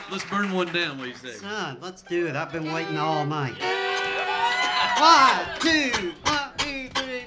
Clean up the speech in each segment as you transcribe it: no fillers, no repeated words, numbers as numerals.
Let's burn one down, what do you say? Son, let's do it. I've been waiting all night. 1, 2, 1, 2, 3.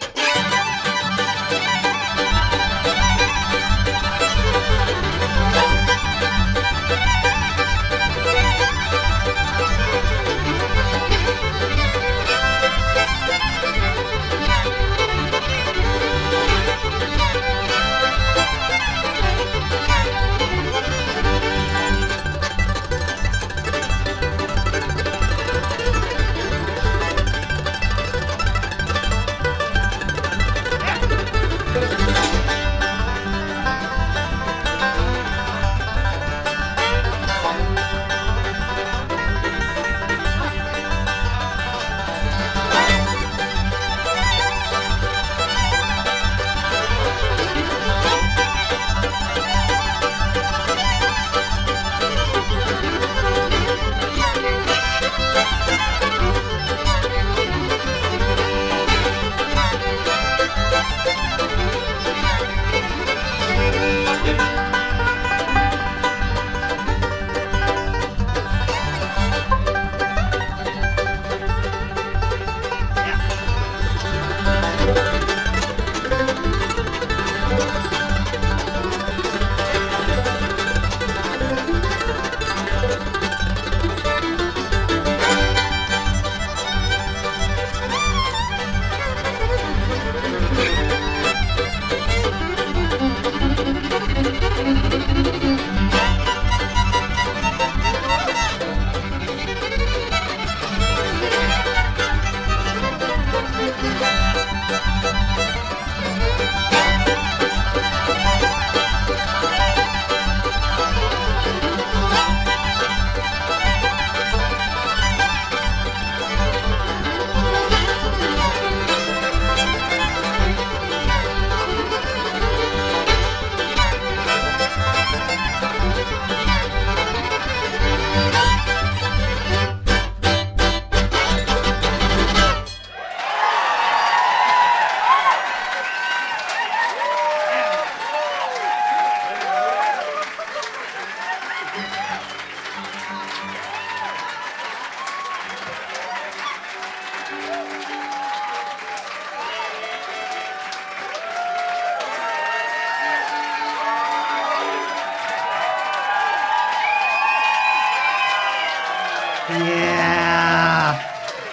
Yeah.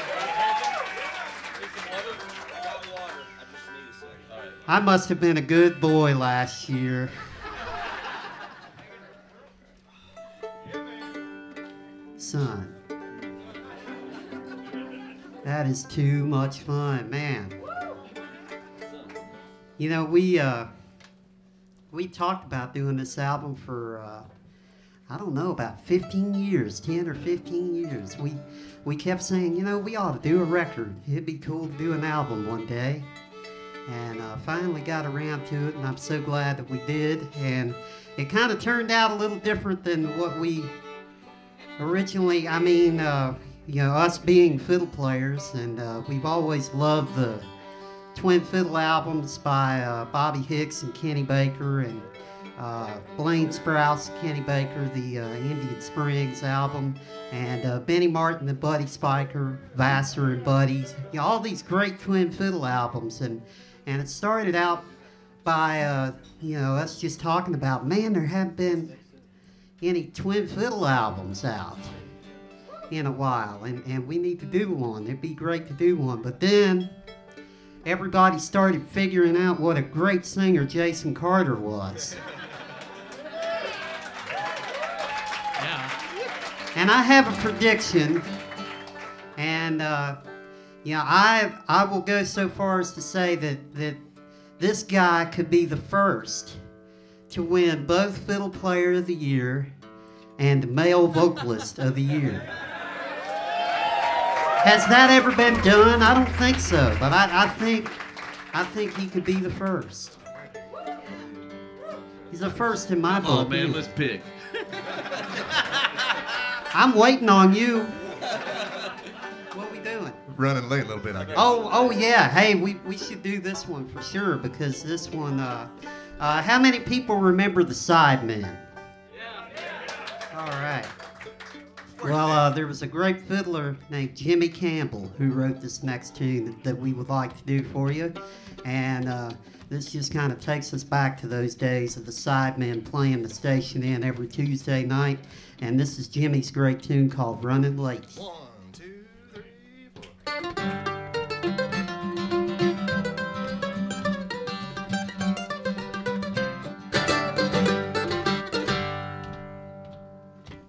I must have been a good boy last year. Son. That is too much fun, man. You know, we talked about doing this album for I don't know, about 15 years, 10 or 15 years. We kept saying, you know, we ought to do a record. It'd be cool to do an album one day. And finally got around to it, and I'm so glad that we did. And it kind of turned out a little different than what we originally, you know, us being fiddle players, and we've always loved the twin fiddle albums by Bobby Hicks and Kenny Baker, and Blaine Sprouse, Kenny Baker, the Indian Springs album, and Benny Martin and Buddy Spiker, Vassar and Buddies, you know, all these great twin fiddle albums, and it started out by you know, us just talking about, man, there haven't been any twin fiddle albums out in a while, and we need to do one. It'd be great to do one, but then everybody started figuring out what a great singer Jason Carter was. And I have a prediction, and you know, I will go so far as to say that this guy could be the first to win both Fiddle Player of the Year and Male Vocalist of the Year. Has that ever been done? I don't think so, but I think he could be the first. He's the first in my book. Oh man, let's pick. I'm waiting on you. What we doing? Running late a little bit, I guess. Oh yeah. Hey, we should do this one for sure, because this one. How many people remember the Sidemen? Yeah. All right. Well, there was a great fiddler named Jimmy Campbell who wrote this next tune that we would like to do for you. And this just kind of takes us back to those days of the sidemen playing the station in every Tuesday night. And this is Jimmy's great tune called Running Late. 1,